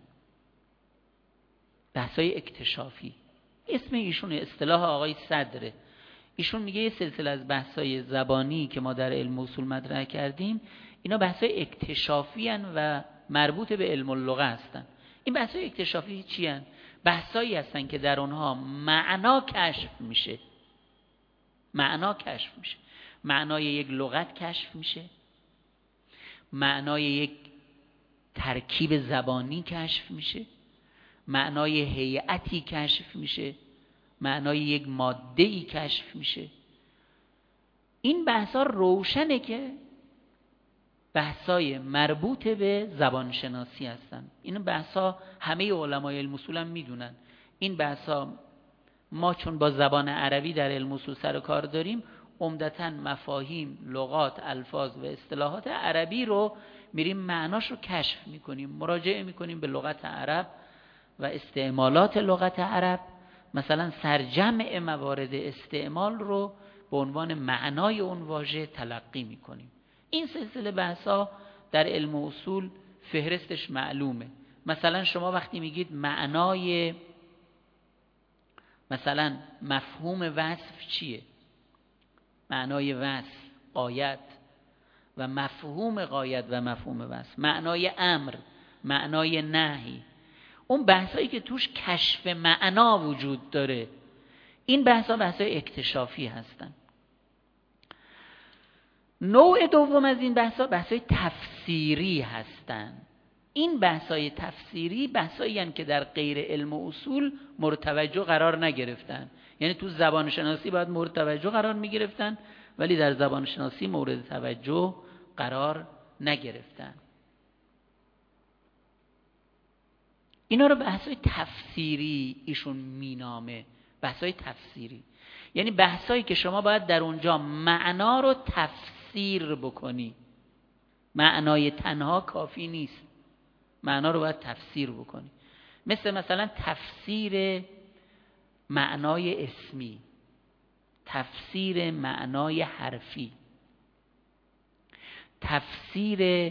بحث‌های اکتشافی اسم ایشون اصطلاح آقای صدره. ایشون میگه یه سلسله از بحث‌های زبانی که ما در علم اصول مطرح کردیم اینا بحث‌های اکتشافی هستن و مربوط به علم اللغه هستن. این بحث‌های اکتشافی چی هستن؟ بحثایی هستن که در اونها معنا کشف میشه. معنا کشف میشه. معنای یک لغت کشف میشه. معنای یک ترکیب زبانی کشف میشه. معنای هیئتی کشف میشه. معنای یک ماده‌ای کشف میشه. این بحث‌ها روشنه که بحثای مربوط به زبان شناسی هستن. این بحثا همه علمای علم اصول هم میدونن. این بحثا ما چون با زبان عربی در علم اصول سر و کار داریم، عمدتاً مفاهیم، لغات، الفاظ و اصطلاحات عربی رو میریم معناش رو کشف میکنیم، مراجعه میکنیم به لغت عرب و استعمالات لغت عرب. مثلا سرجمع موارد استعمال رو به عنوان معنای اون واژه تلقی میکنیم. این سلسله بحثا در علم اصول فهرستش معلومه. مثلا شما وقتی میگید معنای مثلا مفهوم وصف چیه؟ معنای وصف، غایت و مفهوم غایت و مفهوم وصف، معنای امر، معنای نهی، اون بحثایی که توش کشف معنا وجود داره، این بحثا بحثای اکتشافی هستن. نوع دوم از این بحثا بحثای تفسیری هستن. این بحثای تفسیری بحثایی هستن که در غیر علم و اصول مورد توجه قرار نگرفتن. یعنی تو زبان شناسی باید مورد توجه قرار میگرفتن ولی در زبان شناسی مورد توجه قرار نگرفتن. اینا رو بحث‌های تفسیری ایشون مینامه. بحث‌های تفسیری یعنی بحثایی که شما باید در اونجا معنا رو تفسیر بکنی. معنای تنها کافی نیست، معنا رو باید تفسیر بکنی. مثلا تفسیر معنای اسمی، تفسیر معنای حرفی، تفسیر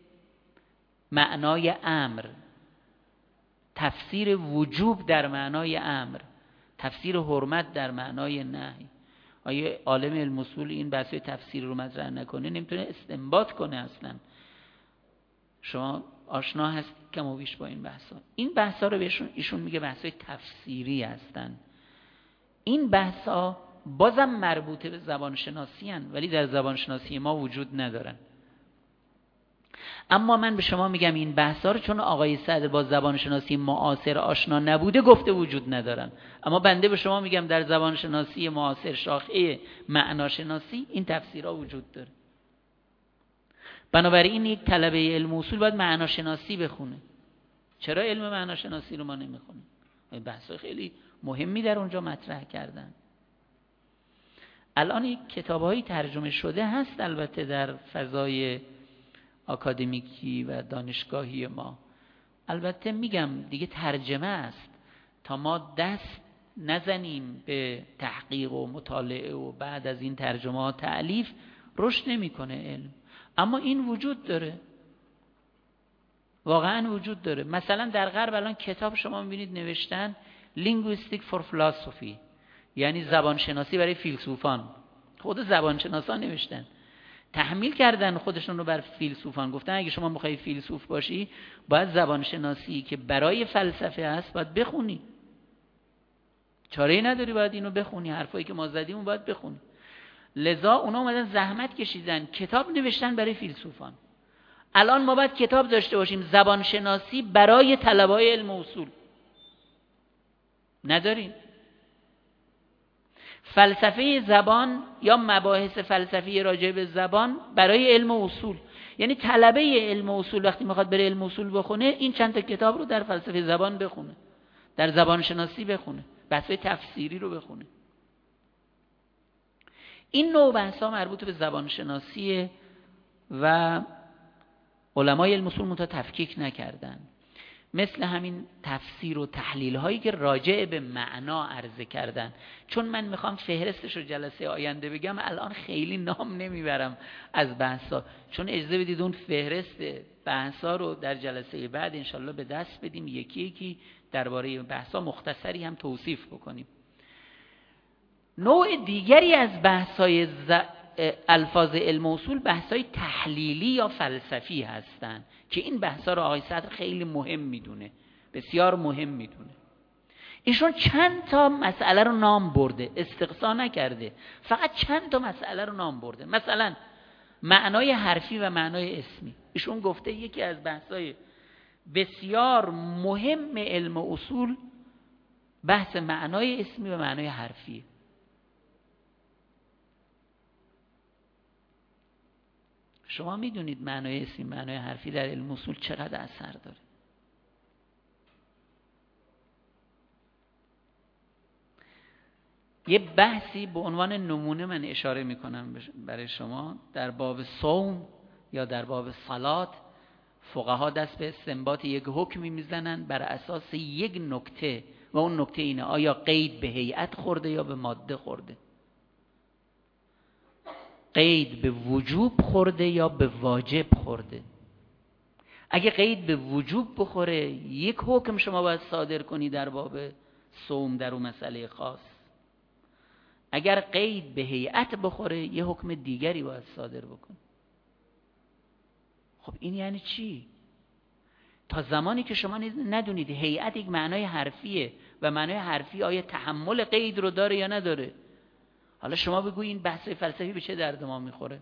معنای امر، تفسیر وجوب در معنای امر، تفسیر حرمت در معنای نهی. آیا عالم علم اصول این بحث تفسیر رو مطرح نکنه نمیتونه استنباط کنه؟ اصلا شما آشنا هست کم و بیش با این بحثا. این بحثا رو بهشون ایشون میگه بحثای تفسیری هستن. این بحثا بازم مربوطه به زبان شناسی هن، ولی در زبان شناسی ما وجود ندارن. اما من به شما میگم این بحثا رو چون آقای صدر با زبان شناسی معاصر آشنا نبوده گفته وجود ندارن، اما بنده به شما میگم در زبان شناسی معاصر شاخه معناشناسی این تفسیرها وجود داره. بنابراین یک طلبه علم اصول باید معناشناسی بخونه. چرا علم معناشناسی رو ما نمیخونیم؟ بحث خیلی مهمی در اونجا مطرح کردن. الان یک کتاب‌هایی ترجمه شده هست البته در فضای آکادمیکی و دانشگاهی ما. البته میگم دیگه ترجمه است، تا ما دست نزنیم به تحقیق و مطالعه و بعد از این ترجمه ها تألیف رشد نمیکنه علم. اما این وجود داره، واقعا وجود داره. مثلا در غرب الان کتاب شما میبینید نوشتن Linguistic for Philosophy، یعنی زبانشناسی برای فیلسوفان. خود زبانشناسان نوشتن، تحمیل کردن خودشون رو بر فیلسوفان، گفتن اگه شما میخوای فیلسوف باشی باید زبانشناسی که برای فلسفه است باید بخونی، چاره‌ای نداری، باید اینو بخونی، حرفایی که ما زدیم اون باید بخونی. لذا اونا اومدن زحمت کشیدن کتاب نوشتن برای فیلسوفان. الان ما باید کتاب داشته باشیم زبانشناسی برای طلبه‌های علم اصول، نداریم. فلسفه زبان یا مباحث فلسفی راجع به زبان برای علم اصول، یعنی طلبه علم اصول وقتی میخواد بره علم اصول بخونه این چند تا کتاب رو در فلسفه زبان بخونه، در زبان شناسی بخونه، بحث‌های تفسیری رو بخونه. این نوع بحث‌ها مربوط به زبان شناسی و علمای علم اصول منتها تفکیک نکردن. مثل همین تفسیر و تحلیل هایی که راجع به معنا عرضه کردن. چون من میخوام فهرستش رو جلسه آینده بگم، الان خیلی نام نمیبرم از بحثا، چون اجازه بدید اون فهرست بحثا رو در جلسه بعد انشالله به دست بدیم، یکی یکی درباره بحثا مختصری هم توصیف بکنیم. نوع دیگری از بحثای الفاظ علم اصول بحثای تحلیلی یا فلسفی هستند که این بحثا رو آقای صدر خیلی مهم میدونه، بسیار مهم میدونه. ایشون چند تا مسئله رو نام برده، استقصا نکرده، فقط چند تا مسئله رو نام برده. مثلا معنای حرفی و معنای اسمی. ایشون گفته یکی از بحثای بسیار مهم علم اصول بحث معنای اسمی و معنای حرفی. شما میدونید معنای اسمی معنای حرفی در علم اصول چقدر اثر داره. یه بحثی به عنوان نمونه من اشاره میکنم برای شما. در باب صوم یا در باب صلات فقها دست به استنباط یک حکمی میزنن بر اساس یک نکته و اون نکته اینه آیا قید به هیئت خورده یا به ماده خورده، قید به وجوب خورده یا به واجب خورده. اگه قید به وجوب بخوره یک حکم شما باید صادر کنی در باب صوم در اون مسئله خاص، اگر قید به هیئت بخوره یه حکم دیگری باید صادر بکنی. خب این یعنی چی؟ تا زمانی که شما ندونید هیئت یک معنای حرفیه و معنای حرفی آیا تحمل قید رو داره یا نداره، حالا شما بگو این بحث فلسفی به چه درد ما میخوره؟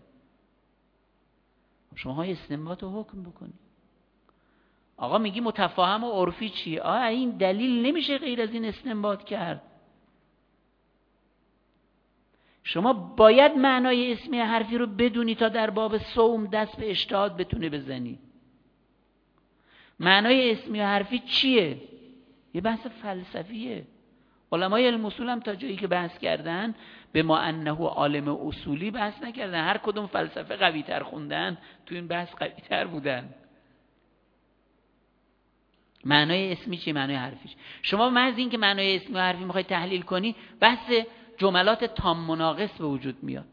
شما های استنباط و حکم بکنی. آقا میگی متفاهم و عرفی چی؟ این دلیل نمیشه غیر از این استنباط کرد. شما باید معنای اسمی حرفی رو بدونی تا در باب صوم دست به اجتهاد بتونه بزنی. معنای اسمی و حرفی چیه؟ یه بحث فلسفیه. علمای علم اصول هم تا جایی که بحث کردن به ما انه عالم اصولی بحث نکردن، هر کدوم فلسفه قوی تر خوندن تو این بحث قوی تر بودن. معنای اسمی چیه؟ معنای حرفیش. شما محض این که معنای اسمی و حرفی میخوای تحلیل کنی، بحث جملات تام مناقص به وجود میاد.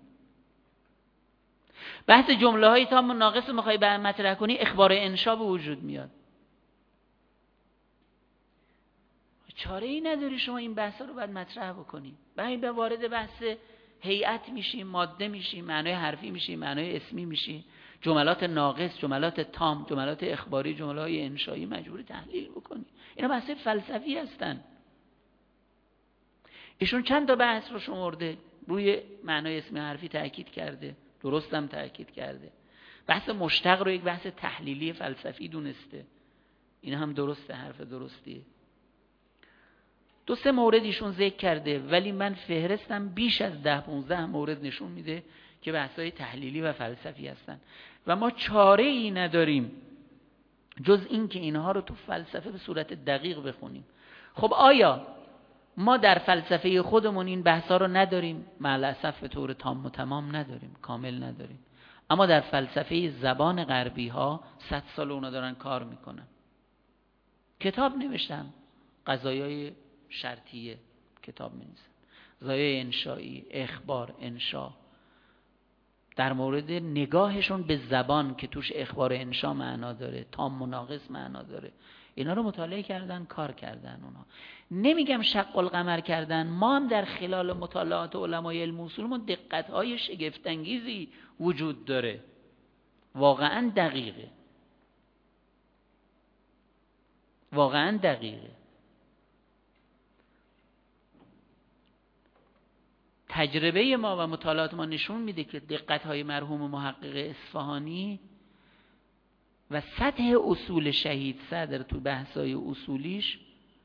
بحث جمله های تام مناقص رو میخوای مطرح کنی، اخبار انشا به وجود میاد. چاره ای نداری شما این بحثا رو باید مطرح بکنی. بعد به وارد بحث هیئت میشیم، ماده میشیم، معنای حرفی میشیم، معنای اسمی میشیم، جملات ناقص، جملات تام، جملات اخباری، جمله‌های انشایی مجبوری تحلیل بکنی. اینا بحث فلسفی هستن. ایشون چند تا بحث رو شمرده، روی معنای اسمی حرفی تاکید کرده، درستم تاکید کرده. بحث مشتق رو یک بحث تحلیلی فلسفی دونسته. این هم درسته، حرف درستیه. 2-3 مورد ایشون ذکر کرده، ولی من فهرستم بیش از 10-15 مورد نشون میده که بحث‌های تحلیلی و فلسفی هستن و ما چاره ای نداریم جز این که اینها رو تو فلسفه به صورت دقیق بخونیم. خب آیا ما در فلسفه خودمون این بحثا رو نداریم؟ معلاسف به طور تام و تمام نداریم، کامل نداریم. اما در فلسفه زبان غربی ها 100 سال اونا دارن کار میکنن، کتاب نوشتن، قضایای شرطیه کتاب می‌نویسن، قضایای انشایی، اخبار، انشا، در مورد نگاهشون به زبان که توش اخبار انشا معنا داره، تام و ناقص معنا داره، اینا رو مطالعه کردن، کار کردن. اونا نمیگم شق القمر کردن، ما هم در خلال مطالعات علمای علم اصولمون دقت‌های شگفت‌انگیزی وجود داره، واقعا دقیقه، واقعا دقیقه. تجربه ما و مطالعات ما نشون میده که دقت‌های مرحوم محقق اصفهانی و سطح اصول شهید صدر تو بحث‌های اصولیش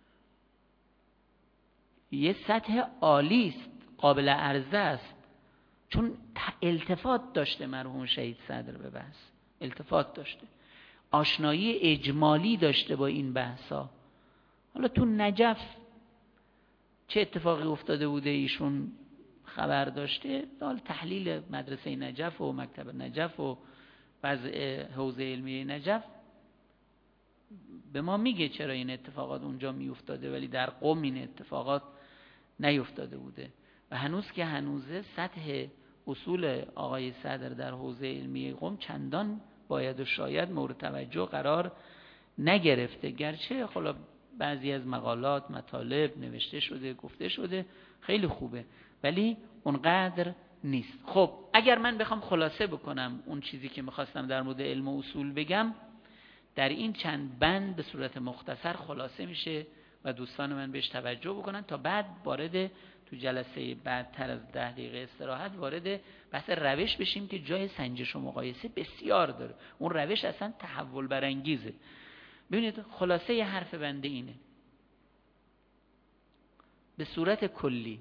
یه سطح عالی است، قابل عرضه است، چون التفات داشته مرحوم شهید صدر به بحث، التفات داشته، آشنایی اجمالی داشته با این بحث‌ها. حالا تو نجف چه اتفاقی افتاده بوده ایشون خبر داشته، حالا تحلیل مدرسه نجف و مکتب نجف و وضع حوزه علمی نجف به ما میگه چرا این اتفاقات اونجا میافتاده، ولی در قم این اتفاقات نیفتاده بوده و هنوز که هنوزه سطح اصول آقای صدر در حوزه علمی قم چندان باید و شاید مورد توجه قرار نگرفته، گرچه خلا بعضی از مقالات، مطالب نوشته شده، گفته شده، خیلی خوبه، ولی اونقدر نیست. خب اگر من بخوام خلاصه بکنم اون چیزی که میخواستم در مورد علم و اصول بگم، در این چند بند به صورت مختصر خلاصه میشه و دوستان من بهش توجه بکنن تا بعد وارد تو جلسه بعدتر از 10 دقیقه استراحت وارد بحث روش بشیم که جای سنجش و مقایسه بسیار داره. اون روش اصلا تحول برانگیزه. ببینید خلاصه ی حرف بنده اینه، به صورت کلی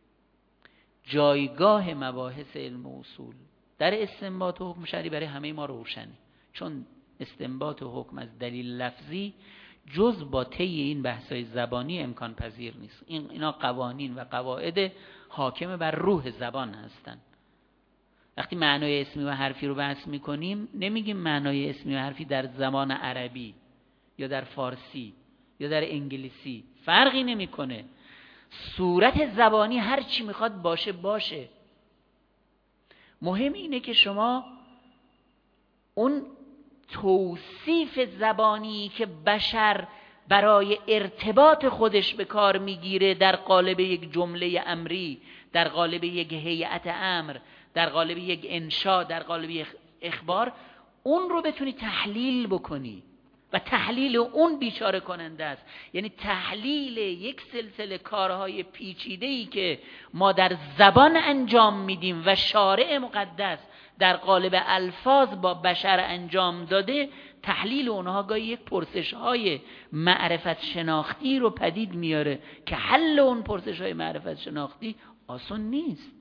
جایگاه مباحث علم و اصول در استنباط و حکم شرعی برای همه ما روشنه، چون استنباط و حکم از دلیل لفظی جز با طی این بحث‌های زبانی امکان پذیر نیست. اینا قوانین و قواعد حاکم بر روح زبان هستن. وقتی معنای اسمی و حرفی رو بحث می‌کنیم نمیگیم معنای اسمی و حرفی در زبان عربی یا در فارسی یا در انگلیسی، فرقی نمی‌کنه. صورت زبانی هر چی میخواد باشه باشه، مهم اینه که شما اون توصیف زبانی که بشر برای ارتباط خودش به کار میگیره در قالب یک جمله امری، در قالب یک هیئت امر، در قالب یک انشا، در قالب یک اخبار، اون رو بتونی تحلیل بکنی و تحلیل اون بیچاره کننده است. یعنی تحلیل یک سلسله کارهای پیچیده‌ای که ما در زبان انجام میدیم و شارع مقدس در قالب الفاظ با بشر انجام داده، تحلیل اونها گاهی یک پرسش‌های معرفت شناختی رو پدید میاره که حل اون پرسش‌های معرفت شناختی آسان نیست.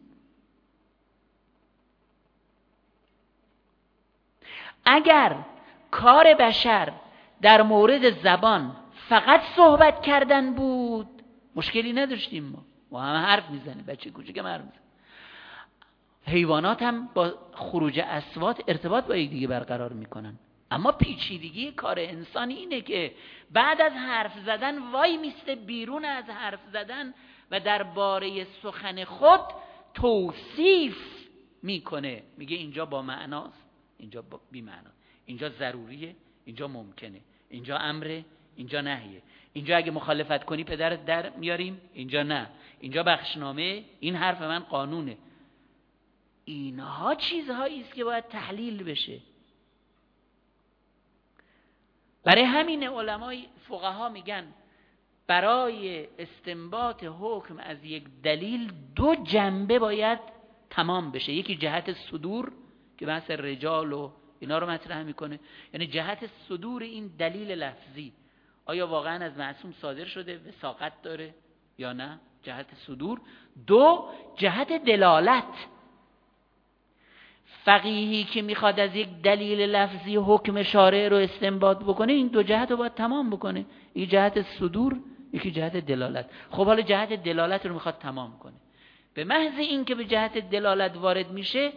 اگر کار بشر در مورد زبان فقط صحبت کردن بود مشکلی نداشتیم، ما همه حرف میزنیم، بچه کوچیک هم حرف میزنه. حیوانات هم با خروج اصوات ارتباط با یک دیگه برقرار میکنن. اما پیچیدگی کار انسانی اینه که بعد از حرف زدن وای میسته بیرون از حرف زدن و درباره سخن خود توصیف میکنه، میگه اینجا با معناست، اینجا بی معناست، اینجا ضروریه، اینجا ممکنه، اینجا امره، اینجا نهیه، اینجا اگه مخالفت کنی پدرت در میاریم، اینجا نه، اینجا بخشنامه، این حرف من قانونه. اینها چیزهایی است که باید تحلیل بشه. برای همین علمای فقها میگن برای استنباط حکم از یک دلیل دو جنبه باید تمام بشه. یکی جهت صدور که بحث رجال و اینا رو مطرح میکنه، یعنی جهت صدور این دلیل لفظی، آیا واقعا از معصوم صادر شده، وثاقت داره یا نه، جهت صدور. دو، جهت دلالت. فقیهی که میخواد از یک دلیل لفظی حکم شارع رو استنباط بکنه این دو جهت رو باید تمام بکنه، یکی جهت صدور، یکی جهت دلالت. خب حالا جهت دلالت رو میخواد تمام کنه، به محض این که به جهت دلالت وارد میشه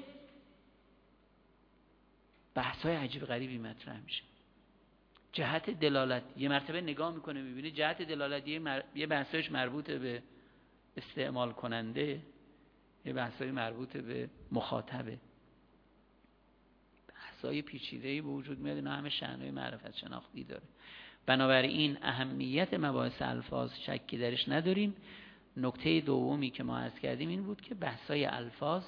بحث‌های عجیب غریبی مطرح میشه. جهت دلالت یه مرتبه نگاه میکنه میبینه جهت دلالت یه بحثایش مربوط به استعمال کننده، یه بحثای مربوط به مخاطبه، بحثای پیچیده‌ای به وجود میاد. اینا همه شأن‌های معرفت شناختی داره. بنابراین اهمیت مباحث الفاظ شکی درش نداریم. نکته دومی که ما عرض کردیم این بود که بحثای الفاظ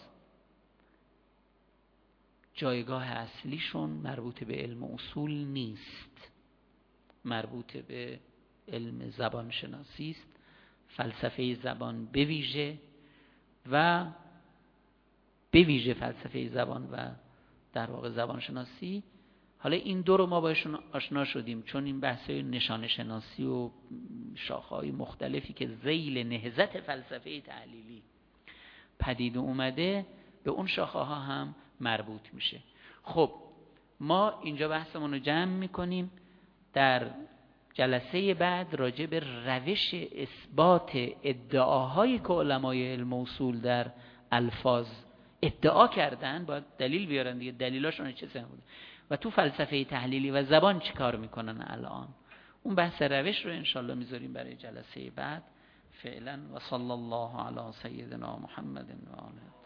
جایگاه اصلیشون مربوط به علم اصول نیست، مربوط به علم زبان شناسی است، فلسفه زبان بویژه و بویژه فلسفه زبان و در واقع زبان شناسی. حالا این دو رو ما باشون آشنا شدیم چون این بحث‌های نشان شناسی و شاخه‌های مختلفی که ذیل نهضت فلسفه تحلیلی پدید اومده به اون شاخه‌ها هم مربوط میشه. خب ما اینجا بحثمون رو جمع میکنیم. در جلسه بعد راجع به روش اثبات ادعاهایی که علمای علم اصول در الفاظ ادعا کردن باید دلیل بیارن دیگه، دلیلاشون چه سن بوده و تو فلسفه تحلیلی و زبان چی کار میکنن الان. اون بحث روش رو انشالله میذاریم برای جلسه بعد. فعلا و صلی الله علی سیدنا محمد و آله.